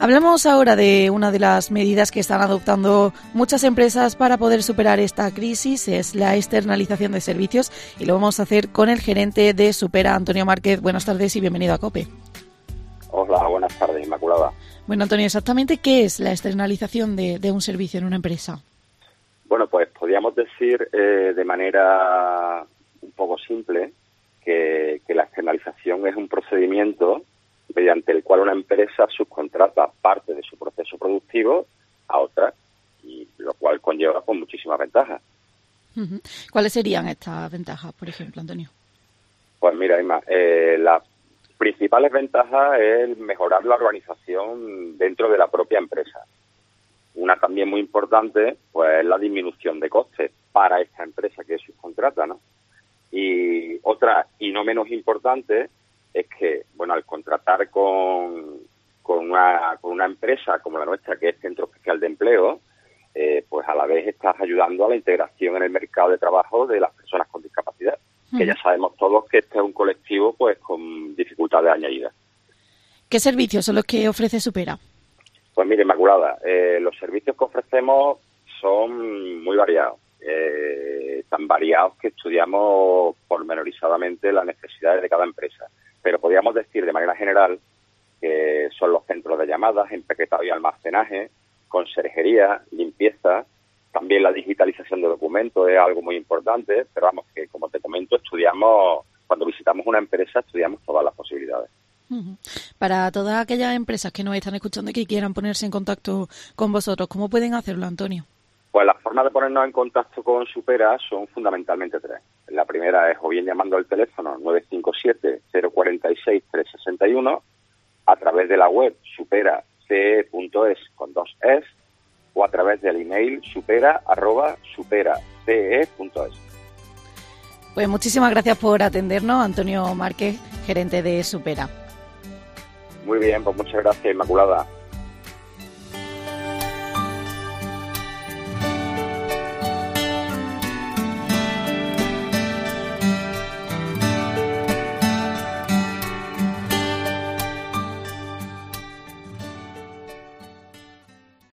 Hablamos ahora de una de las medidas que están adoptando muchas empresas para poder superar esta crisis, es la externalización de servicios, y lo vamos a hacer con el gerente de Supera, Antonio Márquez. Buenas tardes y bienvenido a COPE. Hola, buenas tardes, Inmaculada. Bueno, Antonio, exactamente ¿qué es la externalización de un servicio en una empresa? Bueno, pues podríamos decir de manera un poco simple que la externalización es un procedimiento mediante el cual una empresa subcontrata parte de su proceso productivo a otra, y lo cual conlleva con muchísimas ventajas. ¿Cuáles serían estas ventajas, por ejemplo, Antonio? Pues mira, Inma, las principales ventajas es mejorar la organización dentro de la propia empresa. Una también muy importante, pues, es la disminución de costes para esta empresa que subcontrata, ¿no? Y otra, y no menos importante, es que, bueno, al contratar con una empresa como la nuestra, que es Centro Especial de Empleo, pues a la vez estás ayudando a la integración en el mercado de trabajo de las personas con discapacidad, que ya sabemos todos que este es un colectivo pues con dificultades añadidas. ¿Qué servicios son los que ofrece Supera? Pues mire, Inmaculada, los servicios que ofrecemos son muy variados, tan variados que estudiamos pormenorizadamente las necesidades de cada empresa. Pero podríamos decir de manera general que son los centros de llamadas, empaquetado y almacenaje, conserjería, limpieza, también la digitalización de documentos es algo muy importante, pero vamos, que como te comento, cuando visitamos una empresa, estudiamos todas las posibilidades. Para todas aquellas empresas que nos están escuchando y que quieran ponerse en contacto con vosotros, ¿cómo pueden hacerlo, Antonio? Pues las formas de ponernos en contacto con Supera son fundamentalmente tres. La primera es o bien llamando al teléfono 957-046-361, a través de la web superace.es con 2 es, o a través del email supera@superace.es. Pues muchísimas gracias por atendernos, Antonio Márquez, gerente de Supera. Muy bien, pues muchas gracias, Inmaculada.